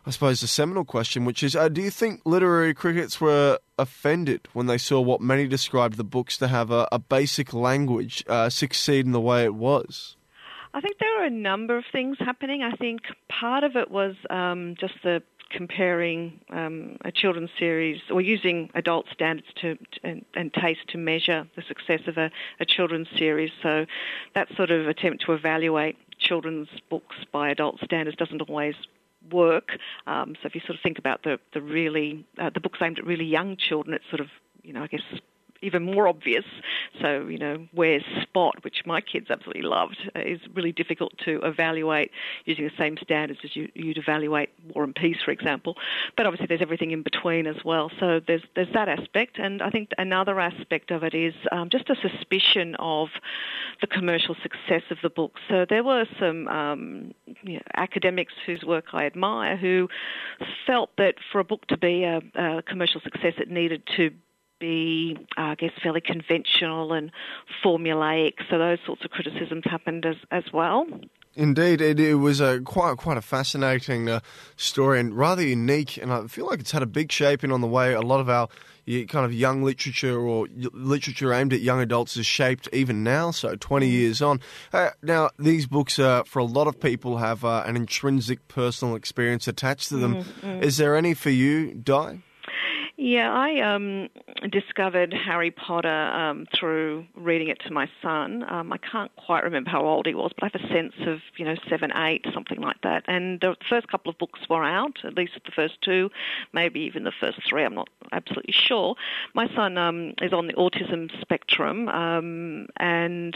I suppose, the seminal question, which is, do you think literary critics were offended when they saw what many described the books to have a basic language succeed in the way it was? I think there were a number of things happening. I think part of it was just the comparing a children's series or using adult standards and taste to measure the success of a children's series. So that sort of attempt to evaluate children's books by adult standards doesn't always work. So if you sort of think about the books aimed at really young children, it's sort of, I guess, even more obvious. So, Where's Spot, which my kids absolutely loved, is really difficult to evaluate using the same standards as you'd evaluate War and Peace, for example. But obviously there's everything in between as well. So there's that aspect. And I think another aspect of it is just a suspicion of the commercial success of the book. So there were some academics whose work I admire who felt that for a book to be a commercial success, it needed to be, I guess, fairly conventional and formulaic. So those sorts of criticisms happened as well. Indeed, it was quite a fascinating story and rather unique, and I feel like it's had a big shaping on the way a lot of our kind of young literature or literature aimed at young adults is shaped even now, so 20 years on. Now, these books, for a lot of people, have an intrinsic personal experience attached to them. Is there any for you, Di? Yeah, I discovered Harry Potter through reading it to my son. I can't quite remember how old he was, but I have a sense of, 7, 8, something like that. And the first couple of books were out, at least the first 2, maybe even the first 3, I'm not absolutely sure. My son is on the autism spectrum, and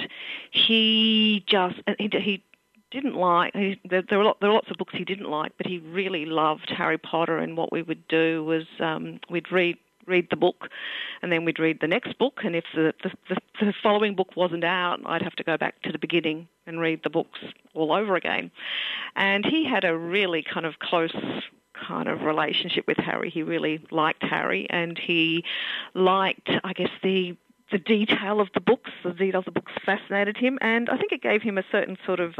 he didn't like. There were lots of books he didn't like, but he really loved Harry Potter. And what we would do was we'd read the book, and then we'd read the next book. And if the following book wasn't out, I'd have to go back to the beginning and read the books all over again. And he had a really kind of close kind of relationship with Harry. He really liked Harry, and he liked, I guess, the detail of the books. The details of the books fascinated him, and I think it gave him a certain sort of,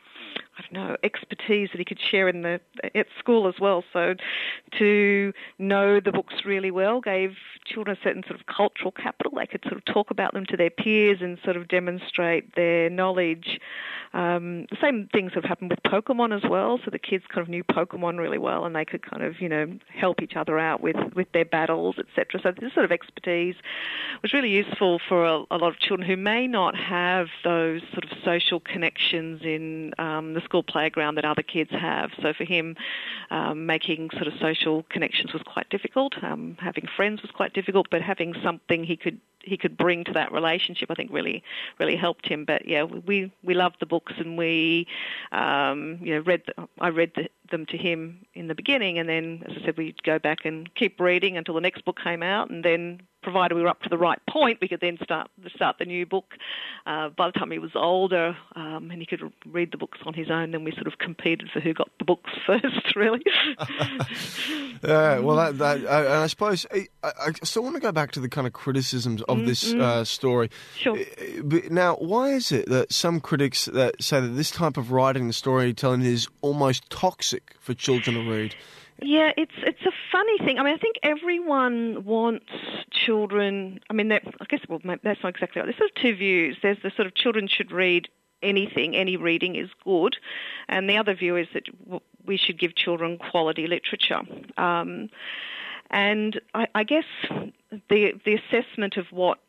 expertise that he could share at school as well. So to know the books really well gave children a certain sort of cultural capital. They could sort of talk about them to their peers and sort of demonstrate their knowledge. The same things have happened with Pokemon as well. So the kids kind of knew Pokemon really well, and they could kind of, help each other out with their battles, etc. So this sort of expertise was really useful for a lot of children who may not have those sort of social connections in the school playground that other kids have. So for him, making sort of social connections was quite difficult. Having friends was quite difficult, but having something he could bring to that relationship, I think, really helped him. But yeah, we loved the books, and we I read them to him in the beginning, and then, as I said, we'd go back and keep reading until the next book came out, and then, provided we were up to the right point, we could then start the new book. By the time he was older, and he could read the books on his own, then we sort of competed for who got the books first, really. Yeah, well, I suppose I still want to go back to the kind of criticisms of this story. Sure. But now, why is it that some critics that say that this type of writing and storytelling is almost toxic for children to read? Yeah, it's a funny thing. I mean, I think everyone wants children. I mean, that's not exactly right. There's sort of two views. There's the sort of children should read anything, any reading is good, and the other view is that we should give children quality literature. And I guess the assessment of what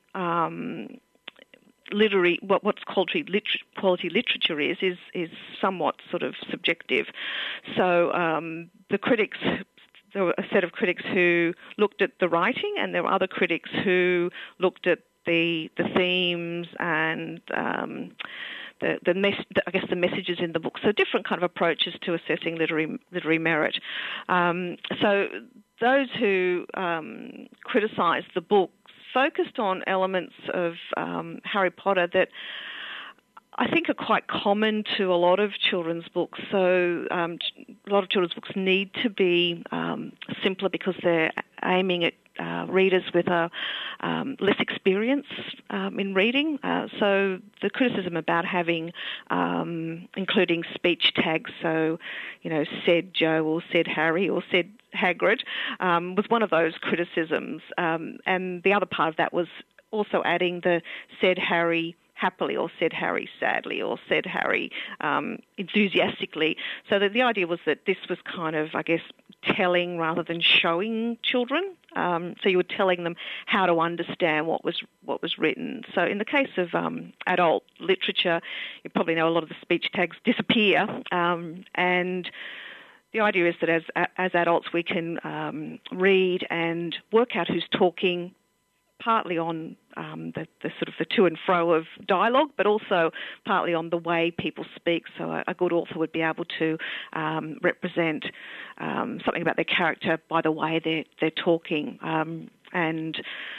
what's quality literature is somewhat sort of subjective. So the critics, there were a set of critics who looked at the writing, and there were other critics who looked at the themes and the messages in the book. So different kind of approaches to assessing literary merit. So those who criticised the book focused on elements of Harry Potter that I think are quite common to a lot of children's books. So a lot of children's books need to be simpler because they're aiming at readers with a less experience in reading. So the criticism about having, including speech tags, so, said Joe or said Harry or said Hagrid, was one of those criticisms. And the other part of that was also adding the said Harry happily or said Harry sadly or said Harry enthusiastically. So the idea was that this was kind of, I guess, telling rather than showing children. So you were telling them how to understand what was written. So in the case of adult literature, you probably know a lot of the speech tags disappear, and the idea is that as adults we can read and work out who's talking, partly on the sort of the to and fro of dialogue, but also partly on the way people speak. So a good author would be able to represent something about their character by the way they're talking. And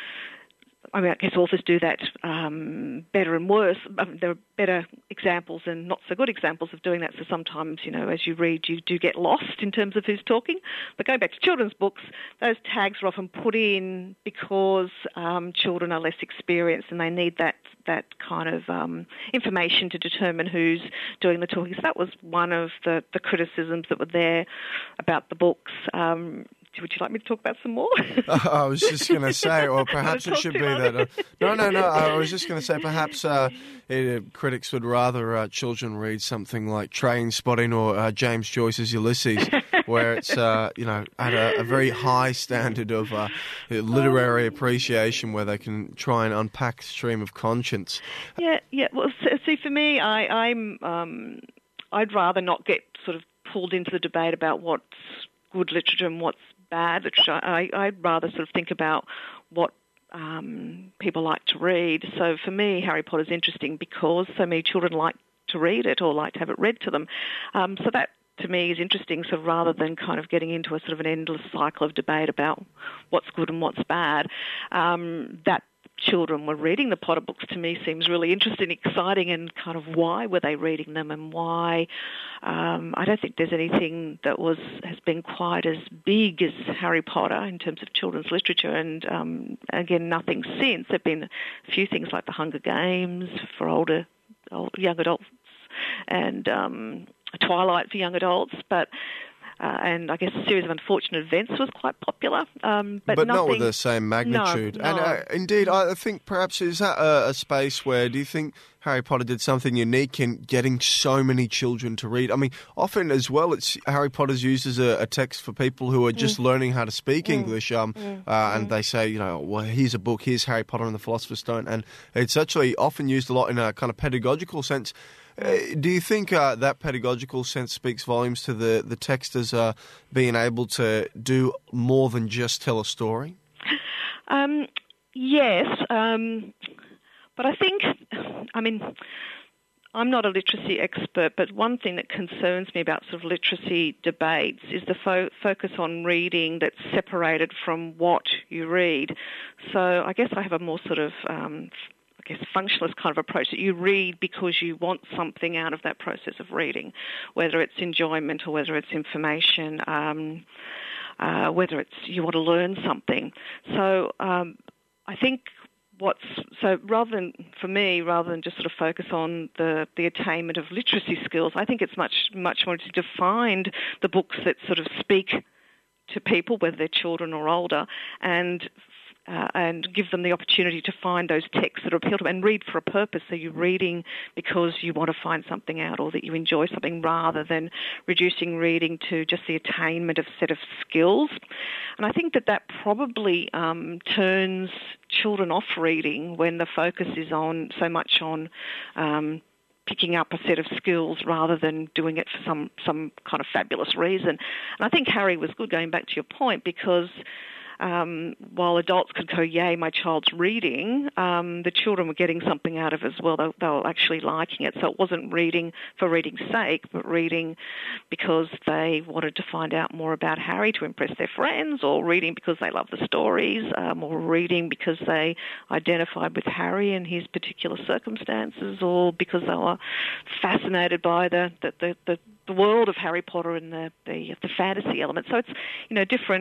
I mean, I guess authors do that better and worse. There are better examples and not so good examples of doing that. So sometimes, as you read, you do get lost in terms of who's talking. But going back to children's books, those tags are often put in because children are less experienced and they need that kind of information to determine who's doing the talking. So that was one of the criticisms that were there about the books. Would you like me to talk about some more? I was just going to say, or perhaps it should be that... No. I was just going to say perhaps critics would rather children read something like Train Spotting or James Joyce's Ulysses, where it's, at a very high standard of literary appreciation where they can try and unpack stream of conscience. Yeah. Well, see, for me, I'd rather not get sort of pulled into the debate about what's good literature and what's bad literature. I'd rather sort of think about what people like to read. So for me, Harry Potter's interesting because so many children like to read it or like to have it read to them. So that, to me, is interesting, so rather than kind of getting into a sort of an endless cycle of debate about what's good and what's bad, that children were reading the Potter books to me seems really interesting, exciting, and kind of why were they reading them and why. I don't think there's anything that has been quite as big as Harry Potter in terms of children's literature, and again, nothing since. There have been a few things like the Hunger Games for young adults and Twilight for young adults, but and I guess a series of unfortunate events was quite popular. But not with the same magnitude. No. And indeed, I think perhaps is that a space where, do you think Harry Potter did something unique in getting so many children to read? I mean, often as well, Harry Potter's used as a text for people who are just learning how to speak English, and they say, well, here's a book, here's Harry Potter and the Philosopher's Stone, and it's actually often used a lot in a kind of pedagogical sense. Do you think that pedagogical sense speaks volumes to the text as being able to do more than just tell a story? Yes, but I think, I'm not a literacy expert, but one thing that concerns me about sort of literacy debates is the focus on reading that's separated from what you read. So I guess I have a more sort of functionalist kind of approach, that you read because you want something out of that process of reading, whether it's enjoyment or whether it's information, whether it's you want to learn something. So I think rather than just sort of focus on the attainment of literacy skills, I think it's much more to define the books that sort of speak to people, whether they're children or older, and give them the opportunity to find those texts that appeal to them and read for a purpose. So you're reading because you want to find something out or that you enjoy something, rather than reducing reading to just the attainment of a set of skills. And I think that probably turns children off reading when the focus is so much on picking up a set of skills rather than doing it for some kind of fabulous reason. And I think Harry was good, going back to your point, because while adults could go, yay, my child's reading, the children were getting something out of it as well. They were actually liking it. So it wasn't reading for reading's sake, but reading because they wanted to find out more about Harry to impress their friends, or reading because they love the stories, or reading because they identified with Harry and his particular circumstances, or because they were fascinated by the the world of Harry Potter and the fantasy element. So it's, different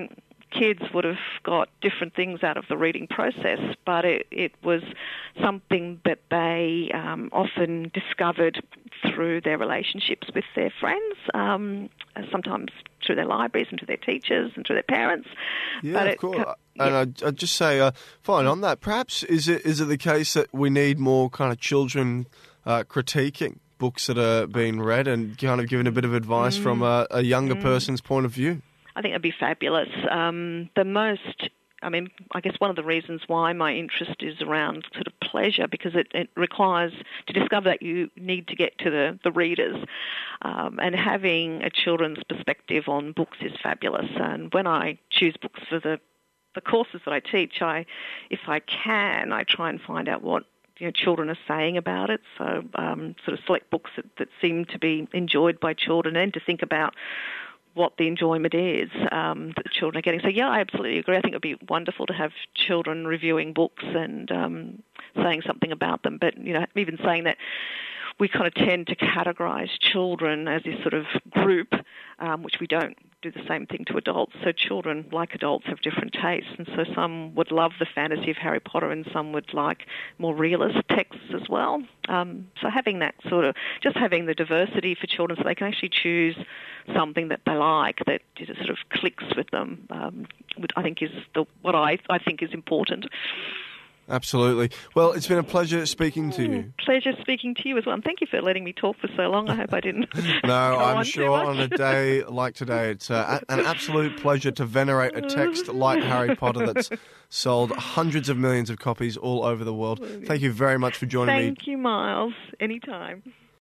kids would have got different things out of the reading process, but it was something that they often discovered through their relationships with their friends, sometimes through their libraries and to their teachers and to their parents. Yeah, but of course. And I'd just say, fine, on that, perhaps is it the case that we need more kind of children critiquing books that are being read and kind of giving a bit of advice from a younger person's point of view? I think that'd be fabulous. I guess one of the reasons why my interest is around sort of pleasure, because it requires to discover that you need to get to the readers, and having a children's perspective on books is fabulous. And when I choose books for the courses that I teach, if I can, I try and find out what children are saying about it. So sort of select books that seem to be enjoyed by children, and to think about what the enjoyment is that the children are getting. So, yeah, I absolutely agree. I think it would be wonderful to have children reviewing books and saying something about them. But, even saying that, we kind of tend to categorise children as this sort of group, which we don't do the same thing to adults. So children, like adults, have different tastes. And so some would love the fantasy of Harry Potter and some would like more realist texts as well. So having that just having the diversity for children so they can actually choose something that they like, that sort of clicks with them, I think is what I think is important. Absolutely. Well, it's been a pleasure speaking to you. Pleasure speaking to you as well. And thank you for letting me talk for so long. I hope I didn't. No, I'm sure on a day like today, it's an absolute pleasure to venerate a text like Harry Potter that's sold hundreds of millions of copies all over the world. Thank you very much for joining me. Thank you, Miles. Anytime.